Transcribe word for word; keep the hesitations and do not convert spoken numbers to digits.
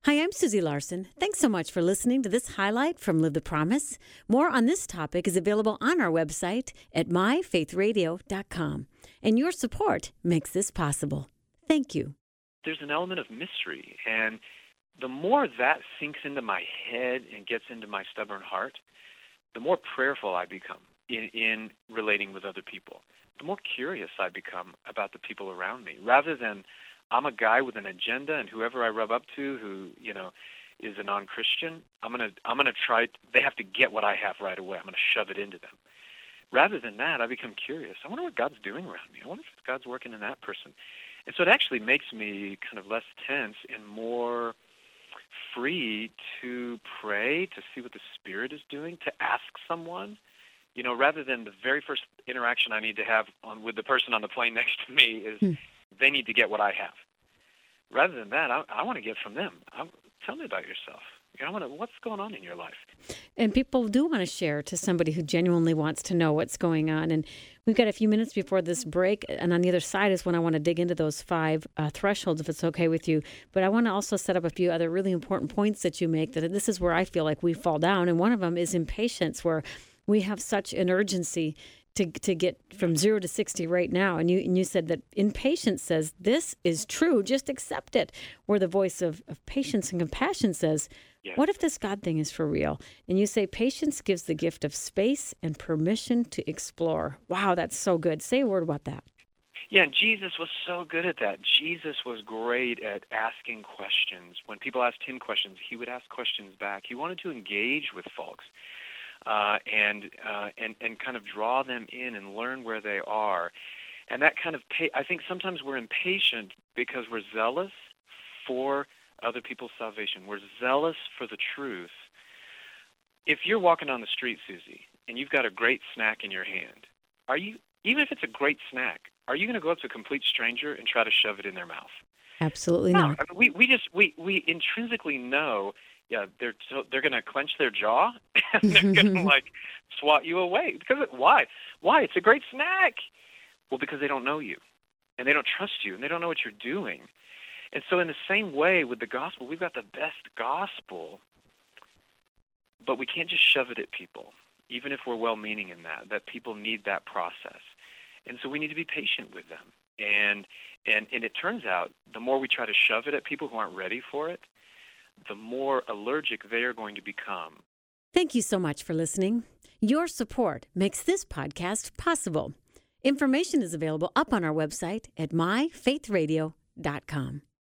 Hi, I'm Susie Larson. Thanks so much for listening to this highlight from Live the Promise. More on this topic is available on our website at my faith radio dot com. And your support makes this possible. Thank you. There's an element of mystery, and the more that sinks into my head and gets into my stubborn heart, the more prayerful I become in, in relating with other people. The more curious I become about the people around me, rather than I'm a guy with an agenda, and whoever I rub up to who, you know, is a non-Christian, I'm gonna I'm gonna try. They have to get what I have right away. I'm gonna shove it into them. Rather than that, I become curious. I wonder what God's doing around me. I wonder if God's working in that person. And so it actually makes me kind of less tense and more free to pray, to see what the Spirit is doing, to ask someone, you know, rather than the very first interaction I need to have on with the person on the plane next to me is hmm. they need to get what I have. Rather than that, I, I want to get from them. I, tell me about yourself. You know, I want to, what's going on in your life? And people do want to share to somebody who genuinely wants to know what's going on. And we've got a few minutes before this break. And on the other side is when I want to dig into those five uh, thresholds, if it's okay with you. But I want to also set up a few other really important points that you make, that this is where I feel like we fall down. And one of them is impatience, where we have such an urgency to to get from zero to sixty right now. And you and you said that impatience says, this is true, just accept it. Where the voice of, of patience and compassion says, yes. What if this God thing is for real? And you say patience gives the gift of space and permission to explore. Wow, that's so good. Say a word about that. Yeah, and Jesus was so good at that. Jesus was great at asking questions. When people asked him questions, he would ask questions back. He wanted to engage with folks. Uh, and uh, and and kind of draw them in and learn where they are, and that kind of pa- I think sometimes we're impatient because we're zealous for other people's salvation. We're zealous for the truth. If you're walking on the street, Susie, and you've got a great snack in your hand, are you, even if it's a great snack, are you going to go up to a complete stranger and try to shove it in their mouth? Absolutely no, not. I mean, we we just we we intrinsically know. Yeah, they're so they're going to clench their jaw and they're going to like swat you away. Because it, why? Why? It's a great snack. Well, because they don't know you, and they don't trust you, and they don't know what you're doing. And so, in the same way with the gospel, we've got the best gospel, but we can't just shove it at people, even if we're well-meaning in that. That people need that process, and so we need to be patient with them. And and and it turns out, the more we try to shove it at people who aren't ready for it, the more allergic they are going to become. Thank you so much for listening. Your support makes this podcast possible. Information is available up on our website at my faith radio dot com.